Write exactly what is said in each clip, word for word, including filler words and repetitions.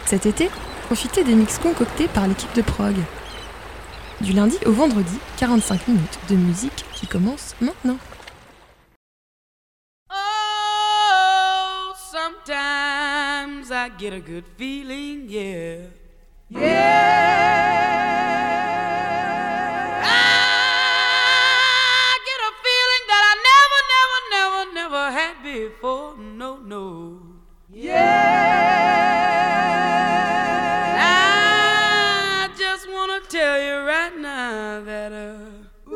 Cet été, profitez des mix concoctés par l'équipe de prog. Du lundi au vendredi, quarante-cinq minutes de musique qui commence maintenant. Oh, sometimes I get a good feeling, yeah. Yeah. I get a feeling that I never, never, never, never had before. No, no. Yeah. I just wanna tell you right now that uh,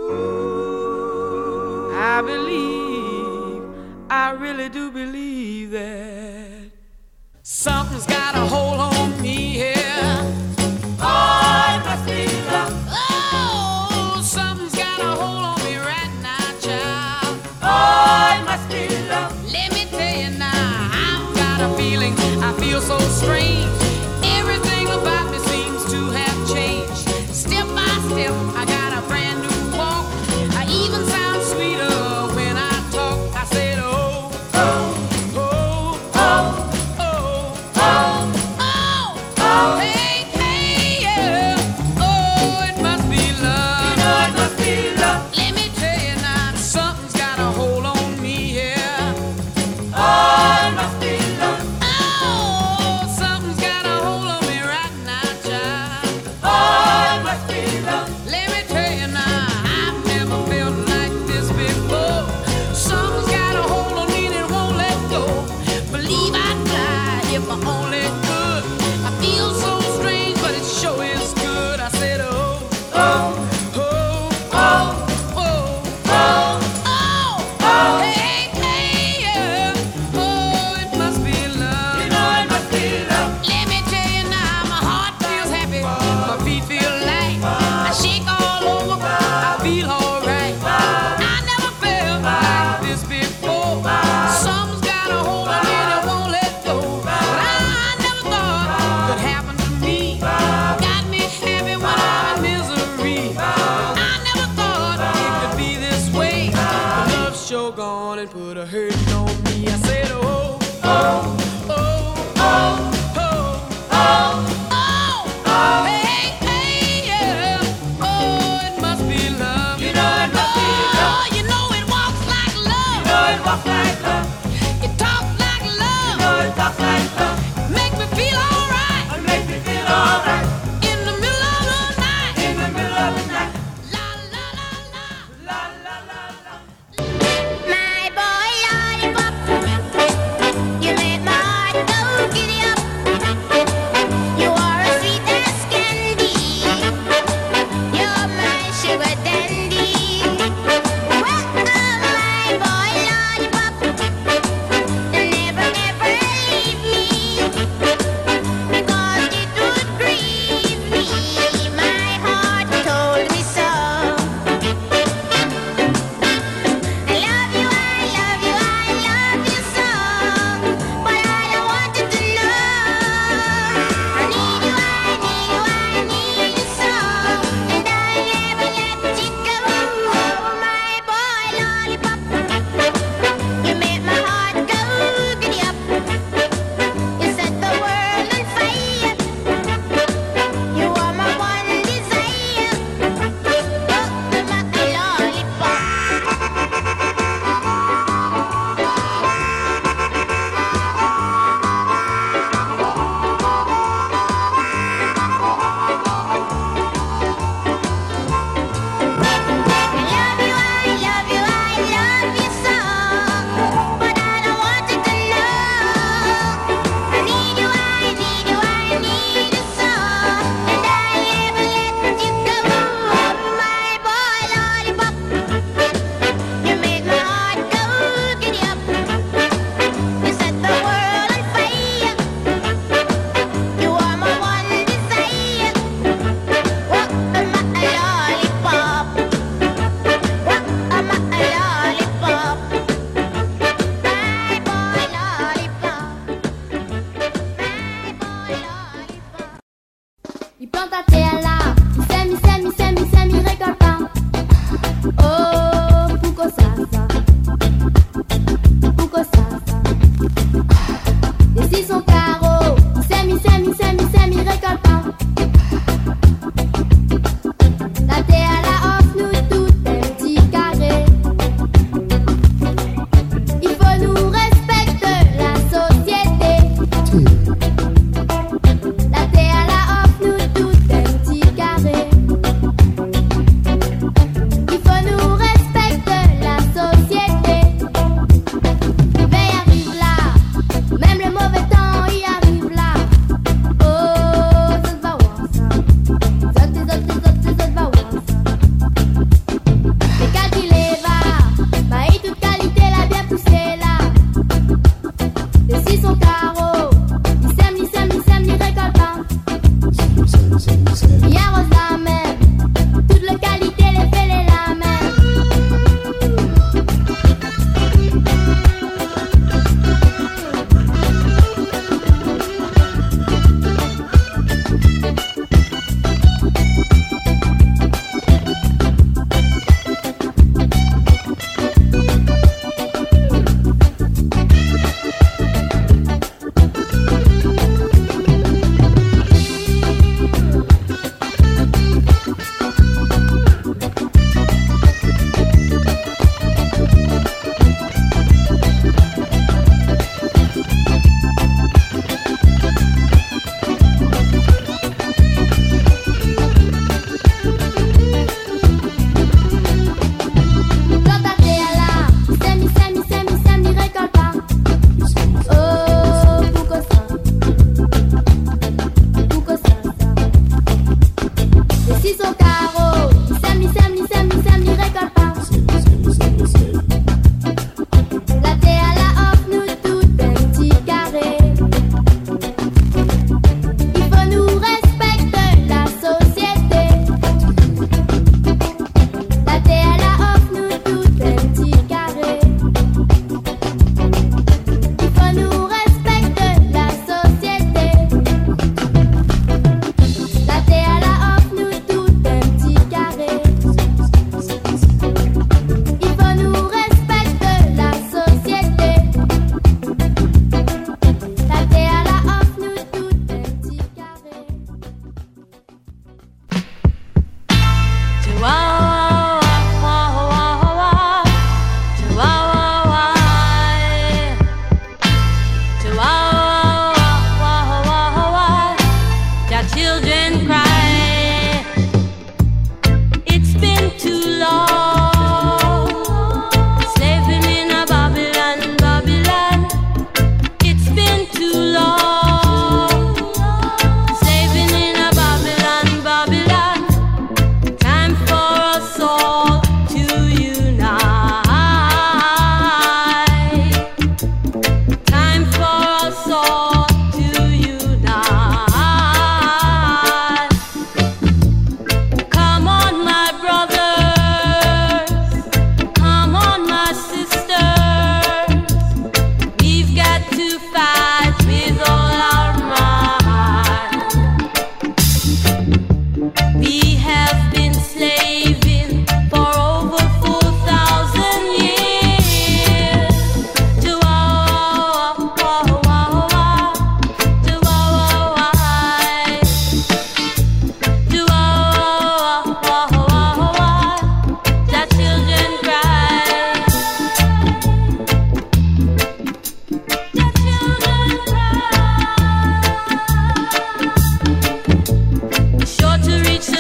ooh, I believe, I really do believe that something's got a hold on me here. Oh, it must be love. Oh, something's got a hold on me right now, child. Oh, it must be love. Let me tell you now, I've got a feeling, I feel so strange. Everything about me seems to have changed. Step by step, I got a brand new walk. I even sound sweeter when I talk. I said, oh, oh, oh, oh, oh, oh, oh, oh, hey, hey, yeah. Oh, it must be love. You know it must be love. Let me tell you now, something's got a hold on me here. Oh, it must be love. Oh, something's got a hold on me right now, child. Oh, it must be love. Let me tell you now, I've never felt like this before. Something's got a hold on me and it won't let go. Believe I'd fly if I only could. I feel so strange, but it sure is good. I said, oh, oh, oh, oh, oh, oh, oh, oh, hey, hey, yeah. Oh, it must be love. You know it must be love. Let me tell you now, my heart feels happy, my feet feel light. I shake all over, I feel alright. I never felt like this before. Something's got a hold on me and it won't let go. But I never thought could happen to me. Got me happy when I'm in misery. I never thought it could be this way. But love's sure gone and put a hurting on me. I said, oh, oh, oh, oh, oh, oh, oh, oh, hey, hey, yeah. Oh, it must be love. You know it must be love. Oh, you know it walks like love. You know it walks like love. It talks like love. You know it talks like love. Make me feel alright. It makes me feel alright. In the middle of the night. In the middle of the night. La la la la. La la la la. My boy lollipop, you make my heart go giddy up. You are as sweet as candy. You're my sugar dandy. Well, oh, my boy lollipop, you'll never, never leave me, because it would grieve me. My heart told me so. I love you, I love you, I love you so. But I don't want you to know. I need you, I need you, I need you so. And I never let you go. My boy lollipop, you make my heart go giddy up. You set the world on fire. You are my one desire. Oh, my lollipop. I love you, I love you, I love you so. But I don't want you to know. I need you, I need you, I need you so. And I never let you go. My boy lollipop, you make my heart go giddy up. You set the world on fire. You are my one desire. What am I, a lollipop? What am I, a lollipop? My boy lollipop. My boy lollipop. Il plante à terre là, il sème, il sème, il sème, il sème, il récolte pas. Oh, pourquoi ça, ça? Pourquoi ça, ça? Et si son carreau, il sème, il sème, il sème, il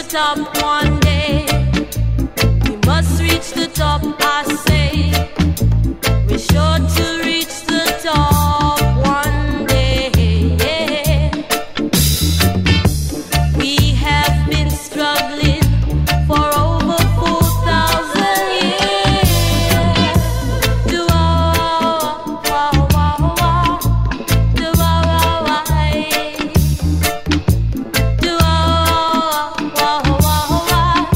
top one day. We must reach the top, I say. We're sure to reach the top one day. We have been struggling for over four thousand years. Do ah wah wah wah, do ah wah wah, do ah wah wah wah.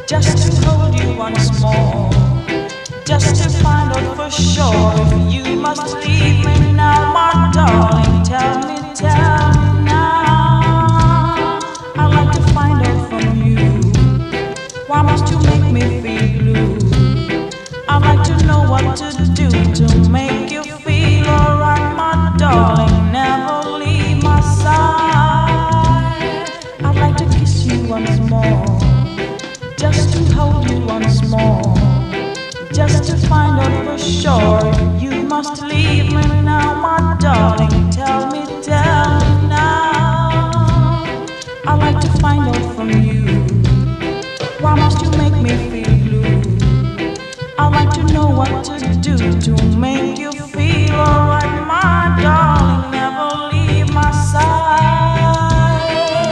just to hold you once more, just to find out for sure if you must leave me now, my darling. Tell me, tell me now. I'd like to find out from you, why must you make me feel blue? I'd like to know what to do to make you feel alright, my darling. Never leave my side. I'd like to kiss you once more, just to hold you once more, just to find out for sure you must leave me now, my darling. Tell me, tell me now. I'd like to find out from you, why must you make me feel blue? I'd like to know what to do to make you feel alright, my darling. Never leave my side.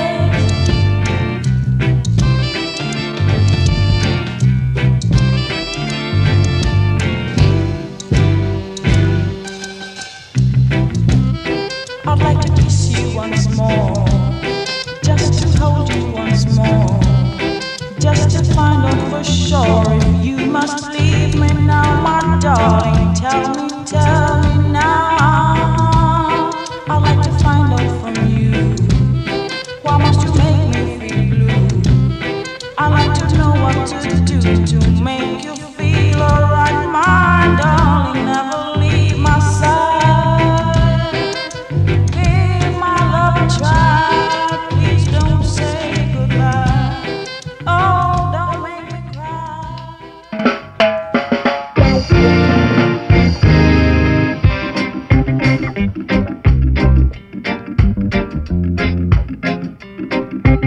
I'd like to kiss you once more, just to hold you once more, just to find out for sure if you must leave me now, my darling. Tell me, tell me now. I'd like to find out from you, why must you make me feel blue? I'd like to know what to do to make you feel alright, my darling. Never leave my side. Give my love a try, please don't say goodbye. Oh, don't make me cry.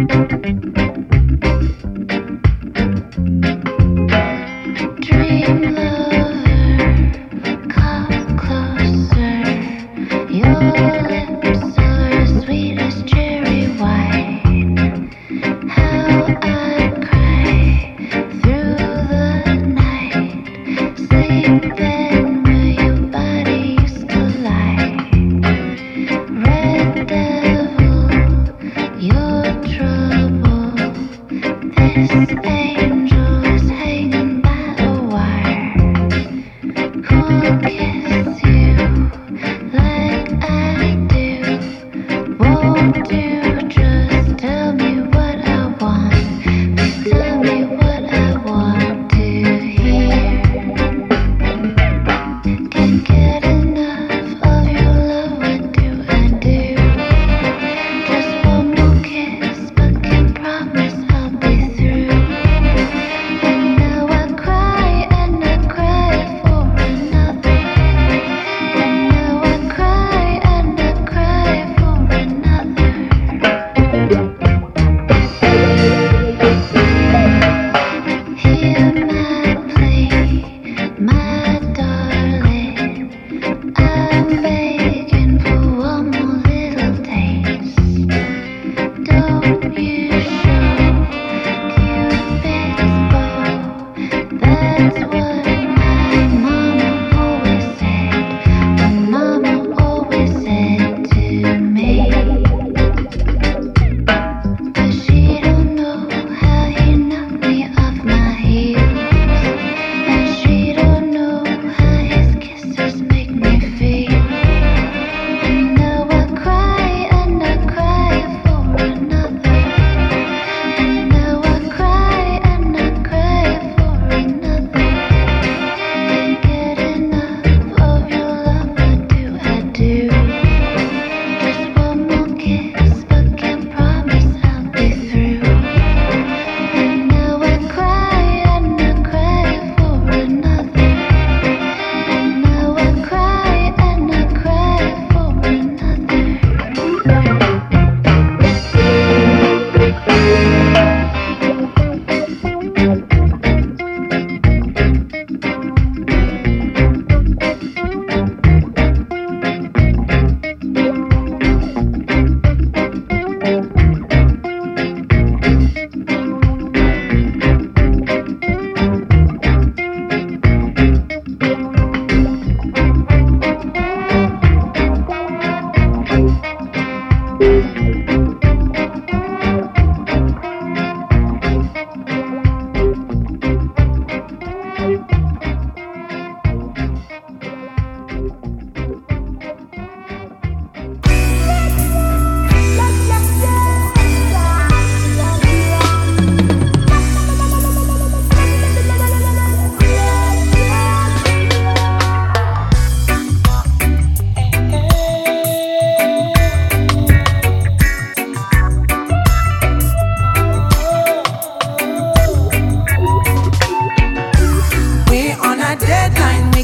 Dream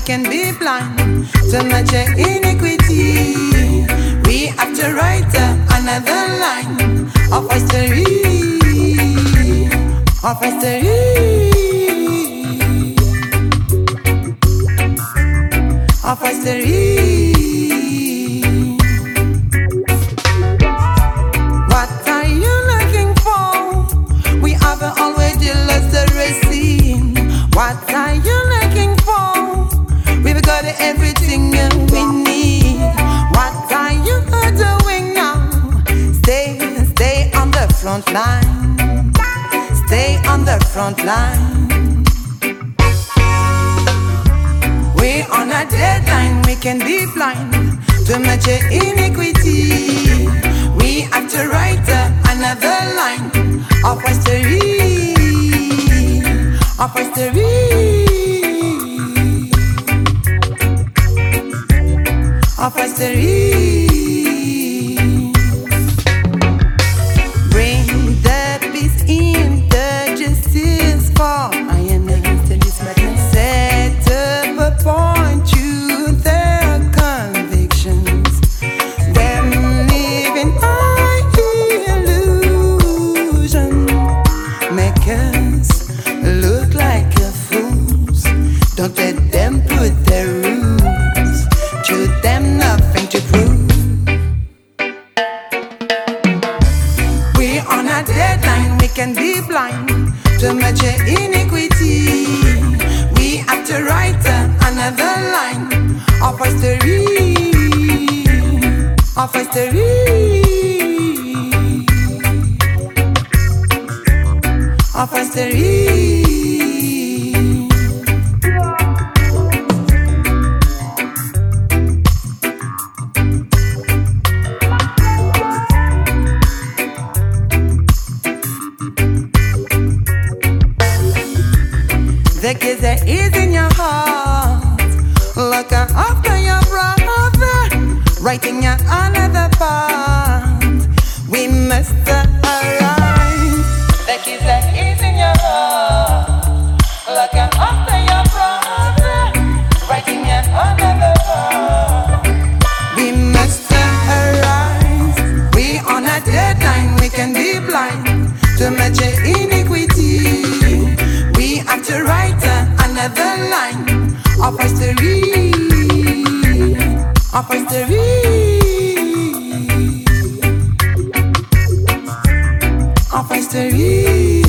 can be blind to much iniquity. We have to write uh, another line of history, of history, of history. What are you looking for? We have already lost the racing. What are you looking for? We've got everything we need. What are you doing now? Stay, stay on the front line. Stay on the front line. We're on a deadline, we can be blind to much iniquity. We have to write uh, another line of history, of history, of history. Bring the peace in the justice for I am the this madness. Set up a point to their convictions. Them living high illusion make us look like a fools. Don't let them put their rules. To them nothing to prove. We're on a deadline, we can be blind to much iniquity. We have to write uh, another line of history, of history, of history. The kids that is in your heart, look after your brother, writing your another part. We must arise. The kids that is in your heart, look after your brother, writing your another part. We must arise. We on a deadline, we can be blind to much iniquity. We have to write uh, another line of history, of history, of history.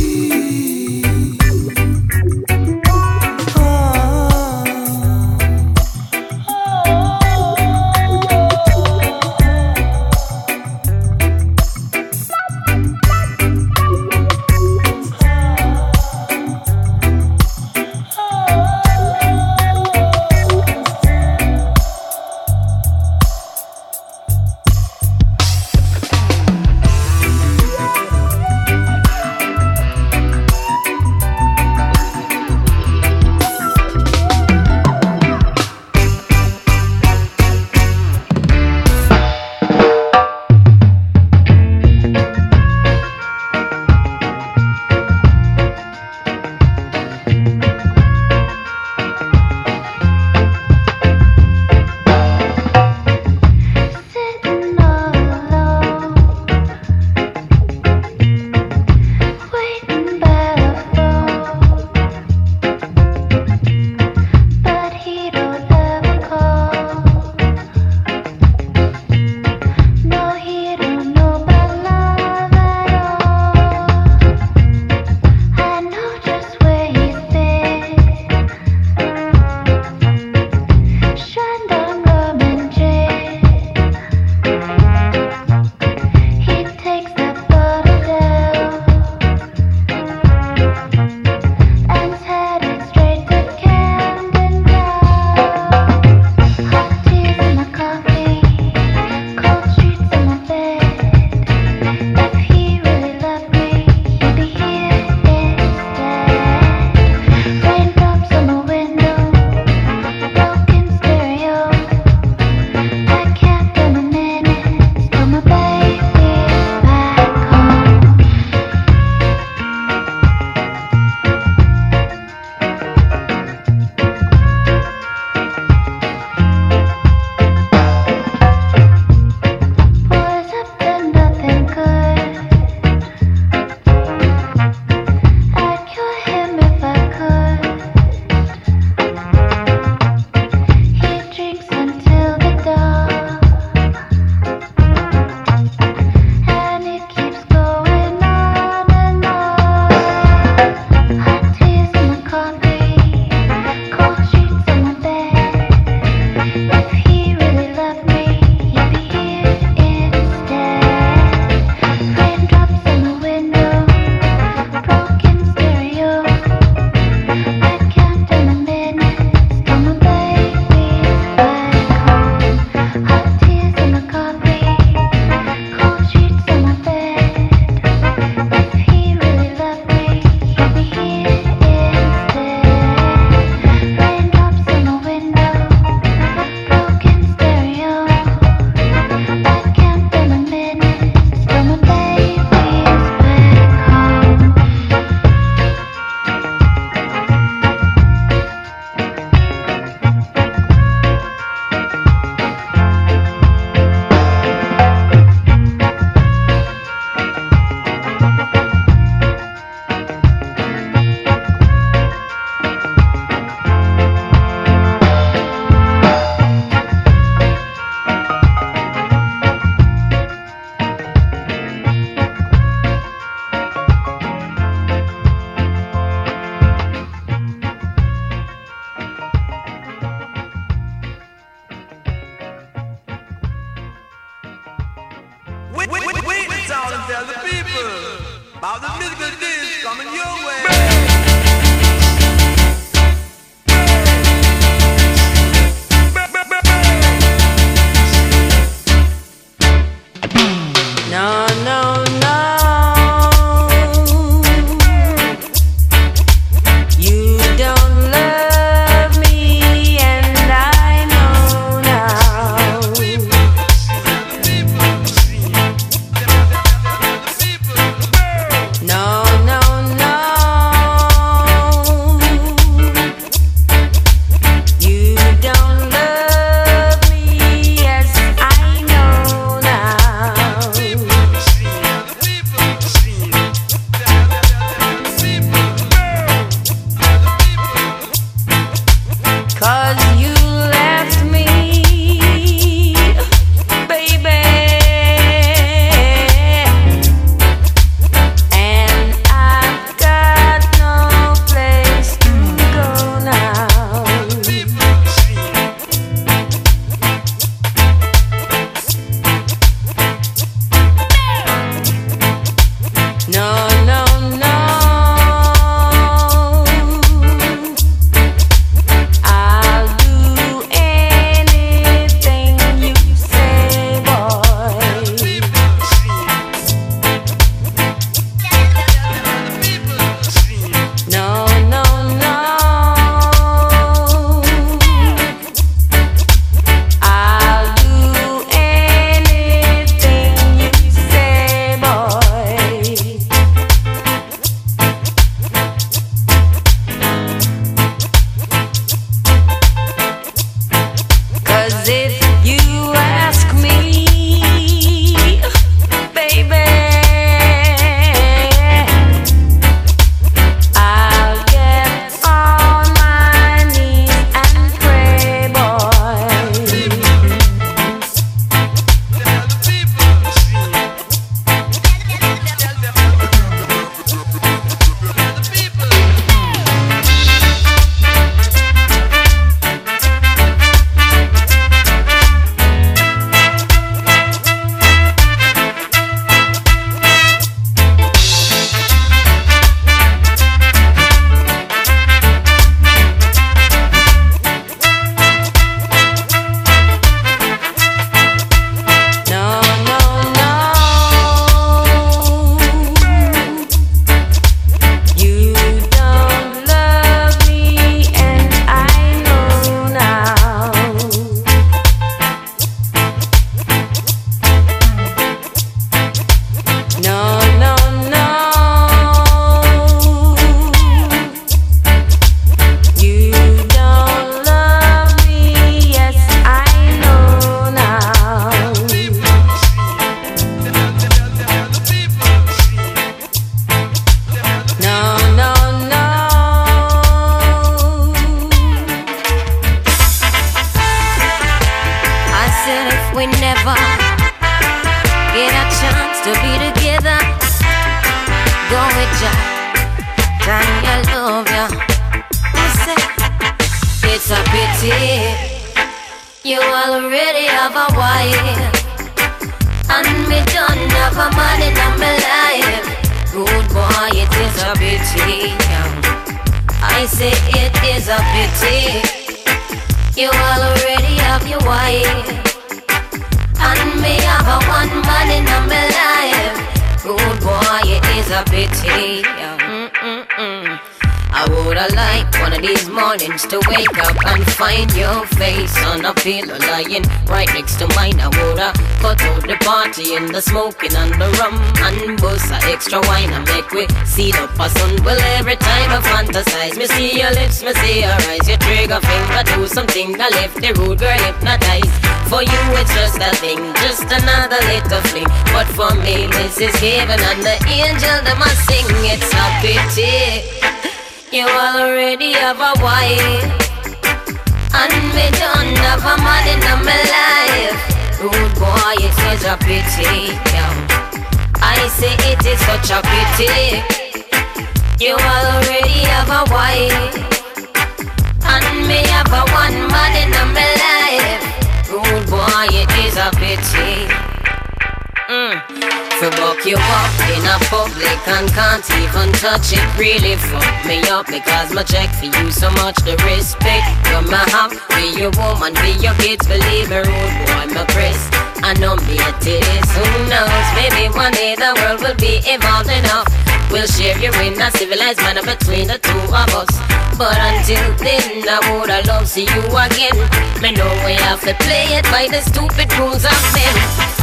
love ya. I say, it's a pity you already have a wife, and me don't have a man in my life. Good boy, it is a pity. I say it is a pity you already have your wife, and me have a one man in my life. Good boy, it is a pity. Mm-mm-mm. I woulda liked one of these mornings to wake up and find your face on a pillow lying right next to mine. I woulda cut out the party and the smoking and the rum and bust a extra wine and make we seat up a sun. Well, every time I fantasize, me see your lips, me see your eyes, your trigger finger do something that left the rude girl hypnotized. For you it's just a thing, just another little fling, but for me this is heaven and the angel that must sing. It's a pity you already have a wife, and me don't have a man in my life. Rude boy, it is a pity. I say it is such a pity you already have a wife, and me have a one man in my life. Rude boy, it is a pity. Mm. To buck you up in a public and can't even touch it, really fuck me up because my check for you so much. The respect you may have for your woman, for your kids, believe me, rude boy, my press. I know me it is, who knows, maybe one day the world will be evolved enough. We'll share you in a civilized manner between the two of us. But until then, I woulda love see you again. Me know we have to play it by the stupid rules of men.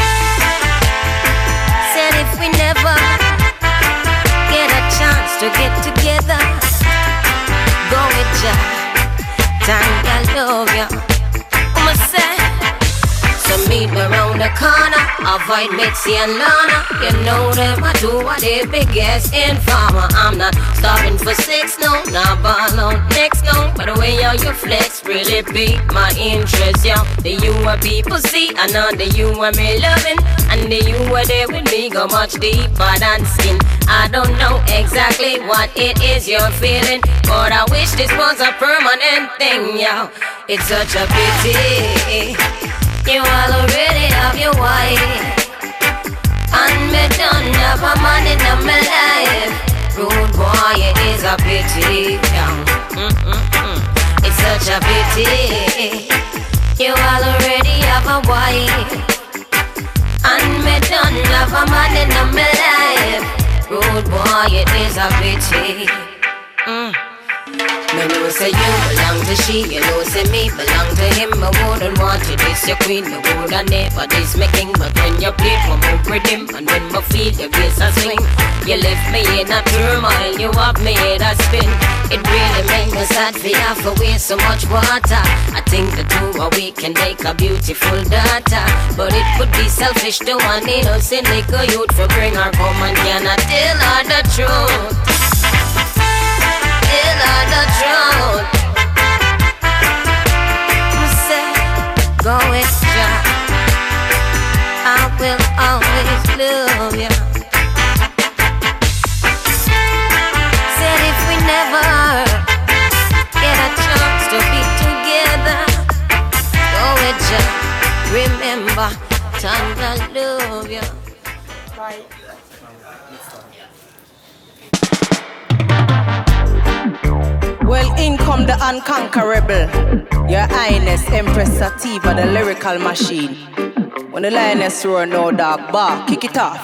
Said if we never get a chance to get together, go with ya, time I love ya. I'ma say, so meet me round the corner, avoid Mitzi and Lana. You know them, I do what they biggest informer. I'm not stopping for sex, no, not ball out next, no. But the way how you flex really pique my interest, yo. The you are people see, I know the you are me loving, and the you are there with me go much deeper than skin. I don't know exactly what it is you're feeling, but I wish this was a permanent thing, yo. It's such a pity you all already have your wife, and me don't have a man in my life. Rude boy, it is a pity. Mm-mm-mm. It's such a pity you all already have a wife, and me don't have a man in my life. Rude boy, it is a pity. Mm. Me know say you belong to she, you know say me belong to him. I wouldn't want you this your queen, me woulda never this my king. But when you play for me rhythm, and when my feet your bass a swing, you left me in a turmoil, you have me in a spin. It really make me sad for you have to waste so much water. I think the two of we can make a beautiful daughter, but it would be selfish to an innocent little youth for bring her home and cannot tell her the truth. Tell her the truth. You say, go with ya, I will always love ya. Said if we never get a chance to be together, go with ya, remember, time I love ya. Bye. Well, in come the unconquerable, Your Highness Empress Sativa, the lyrical machine. When the lioness roar, no dog bark, kick it off.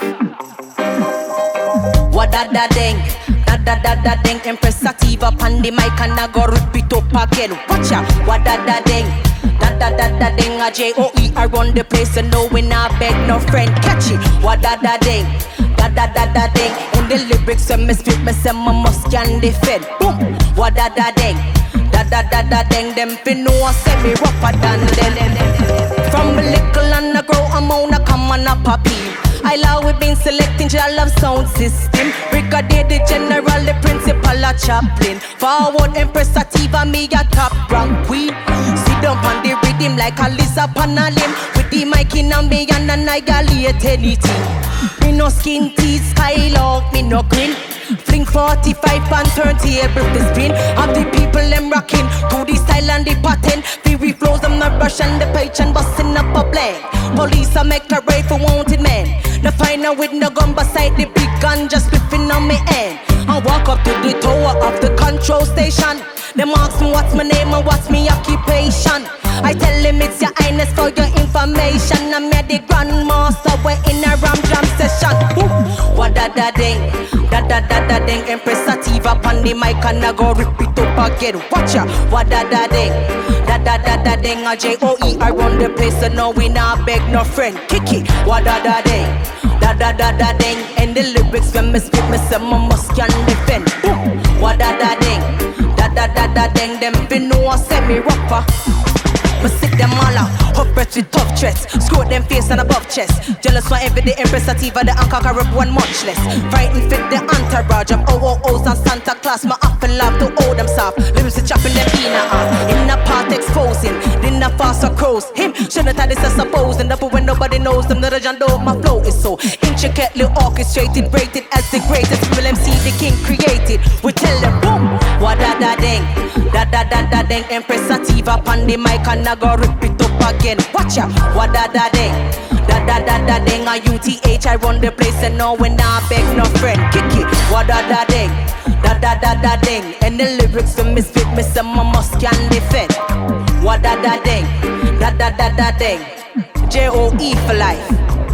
What da da ding, da da da da ding. Empress Sativa pan the mic and I go rip it up again. Watch out, what da da ding, da da da da ding. A J O E I run the place and no we not beg no friend. Catch it, what da da ding. Da da da da ding. In the lyrics when me spit, me say my must can defend. Boom. What da da ding. Da da da da ding. Them fin know I say me rougher than them. From a little and I grow, I'm on a come on a puppy. I love we been selecting your love sound system. Brigadier the general, the principal a chaplain. Forward Empress Sativa, me a top rank queen. Sit down on the rhythm like a lizard on a limb. With the mic in a me and annihilate anything. Me no skin teeth, skylark, me no grin. Blink forty-five and turntable to spin. Of the people them rocking to the style and the pattern. Fury flows them not rush and the page and busting up a blend. Police a make a raid for wanted men. The final with no gun beside the big gun just slipping on me end. I walk up to the tower of the control station. Them ask me what's my name and what's my occupation. I tell him it's your highness for your information. I'm at the grandmaster, we're in a ram jam session. Ooh. What da da ding, da da da da ding. Empress Sativa upon the mic and I go rip it up again. Watch ya, what da da ding, da da da da ding. A J O E I run the place so no we not beg no friend. Kick it, what da da ding, da da da da ding. And the lyrics when me spit me say my must can defend. Ooh. What da da ding, da da da da ding. Them be know I say me rapper. Me sit them all out, hot breath with tough threats. Screw them face and above chest. Jealous for every day, Empress Sativa, the anchor can rip one much less. Frightened fit the entourage of O O Os and Santa Claus. My up and love to hold them soft. Lyrics to chopping them in a half. In a part exposing, then a faster crows. Him, shouldn't have this as supposing. Therefore when nobody knows them, the legend of my flow is so intricately orchestrated, rated as the greatest. Will M C the king created. We tell them boom, what da da ding, da da da da ding. Empress Sativa upon the mic and I go rip it up again. Watch out, what da da ding, da da da da ding. A U T H I run the place and no when I beg no friend. Kick it, what da da ding, da da da da ding. And the lyrics for misfit me some my must can defend. What da da ding, da da da da ding. J O E for life.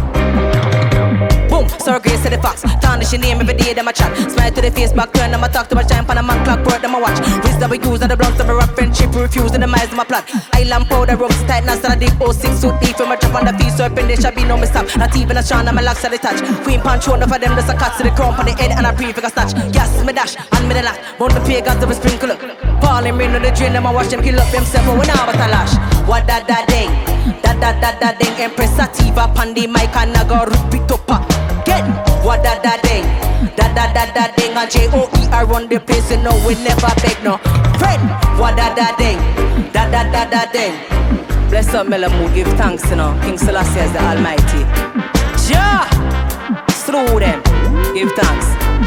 Boom, sorry grace to the fox. Tarnish your name every day, them a chat. Smile to the face, back turn, them a talk to my giant pan a man clock, work them a watch. Wisdom we use and the blunts of a rap friendship, refuse and the miles of my plot. Island powder, ropes tight, now start a deep oh six suit deep. From a drop on the feet, serpent, there shall be no mistake. Not even a shine, and my locks at the touch. Queen punch, one of them, there's a cut to the crown on the head and a prefix a snatch. Yes, me dash, and me the lash. Round the pagans of a sprinkle. Falling rain on the drain, them a wash them, kill up themselves, but when I was a lash. What da da ding, da da da da ding. Empress Sativa, pandy mic, and I go rip it up. Get what da da ding, da da da da ding. A J O E I run the place, you know we never beg no friend. What da da ding, da da da da ding. Bless up Melamood, give thanks you know. King Selassie is the Almighty. Ja, through them, give thanks.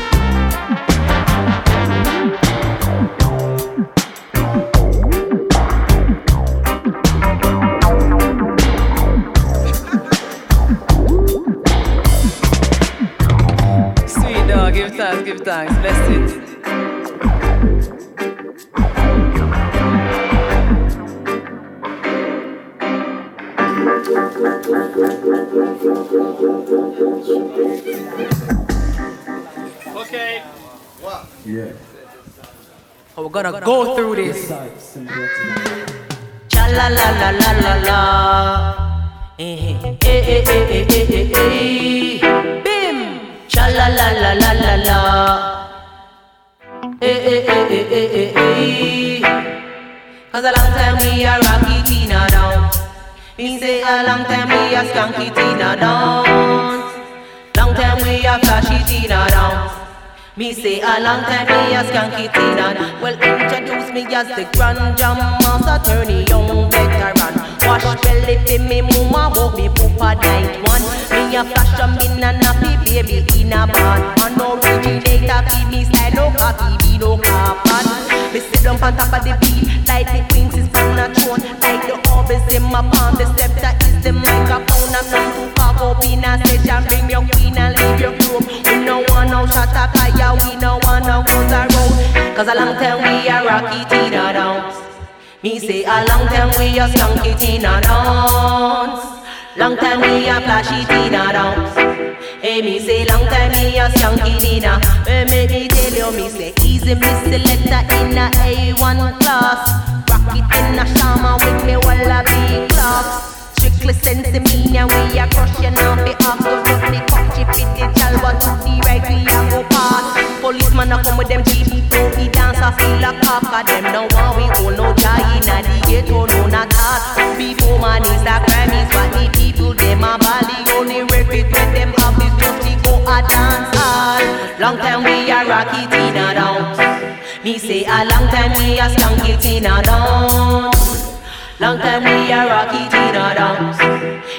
Give thanks, give thanks, bless it. Okay. Yeah. Oh, we're gonna go through this. Cha la la la la la la. Eh eh eh eh eh eh eh. Bim. Cha la la la la la la. Eh eh eh eh eh eh eh. Cause a long time we a rocky Tina down. Me say a long time we a skanky Tina down. Long time we a flashy Tina down. Me say a long time me a skanky Tina. Well introduce me as the grand jam master, turny young veteran. Wash belly fi me mama, walk me poopa night one. Me a flash a min and a fi baby in a band. An originator fi me style, no cocky be no carbon. Me sit down on top of the beat, like the queens is on a throne. Like the orbis in my palm, the scepter is the microphone. I'm not too far up in a station, bring your queen and leave your room. We no want no shot up higher, we no want no goes around. Cause a long time we a rocky Tina dance. Me say a long time we a skunky Tina dance. Long time we a flashy Tina dance. Hey, me say long time me a skunky Tina. Hey, make me tell you, me say easy me selector in a A one class. Rock it in a shama with me wallaby class. Strictly sense me now we a crush you now be off. So just the cocky fit the chalwa to the right we a go past. Policeman a come with them jeep. So we dance a feel like half of them don't want we all no joy in a the ghetto no not hard. Before man Instagram is what the people them a bally. Only repeat when them have is just to go a dance hall. Long time we a rocky Tina dance. Me say a long time we a skunky Tina dance. Long time we a rocky Tina dance.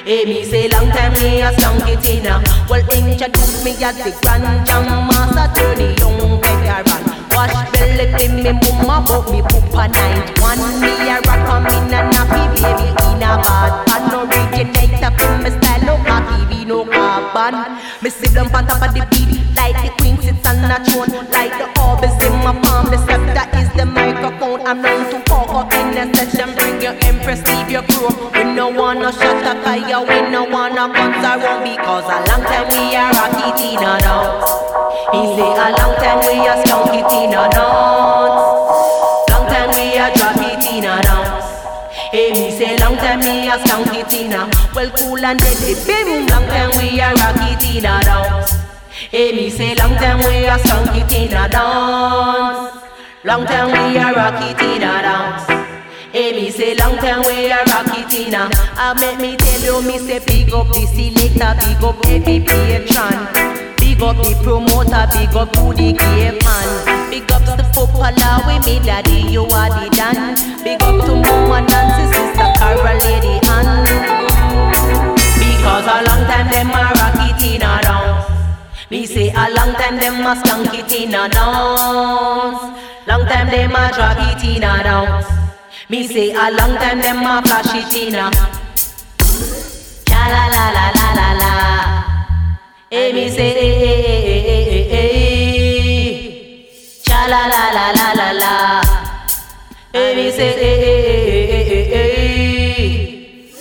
Hey, me say long time me a song it in a. Well, introduce me as the grand jam master to the young veteran. Wash belly for me mama, but me poop a night one. Me a rock on me na nappy baby in a bad pan. Originator for me style, no cocky, no carbon. Me sit down on top of the beat like the queen sits on a throne. Like the orbs in my palm, the scepter is the microphone. I'm known to walk up in a session, bring your empress, leave your crew. We no wanna shut up fire, we no wanna cut around. Because a long time we a rock it in a dance. He say a long time we a skunk it in a dance. Long time we a drop it in a dance. Hey, me say long time me a skunk it in a. Well, cool and deadly, baby. Long time we a rock it in a dance. Hey, me say long time we a skunk it in a dance. Long time we a rock it in a dance. Hey, me say long time we a rock it in a. I make me tell you, me say big up the selector, big up every patron. Big up the promoter, big up to the gay man. Big up the footballer with me daddy, you are the dan. Big up to mama Nancy, sister Carol, Lady Ann. Because a long time them a rock it in a dance. Me say a long time them a skunk it in a dance. Long time them a drop it in a dance. Me say a long time them a flash it in a. Cha la la la la la la. Hey, me say hey hey hey hey hey hey. Cha la la la la la la. Hey, me say hey hey hey hey hey hey.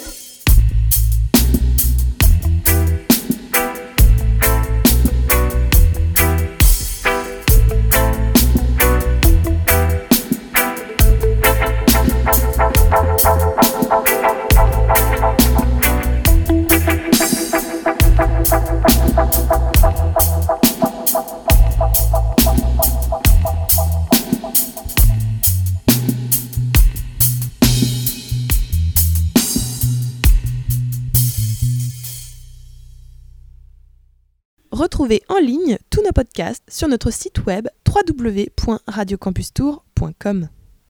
Retrouvez en ligne tous nos podcasts sur notre site web w w w point radio campus tour point com.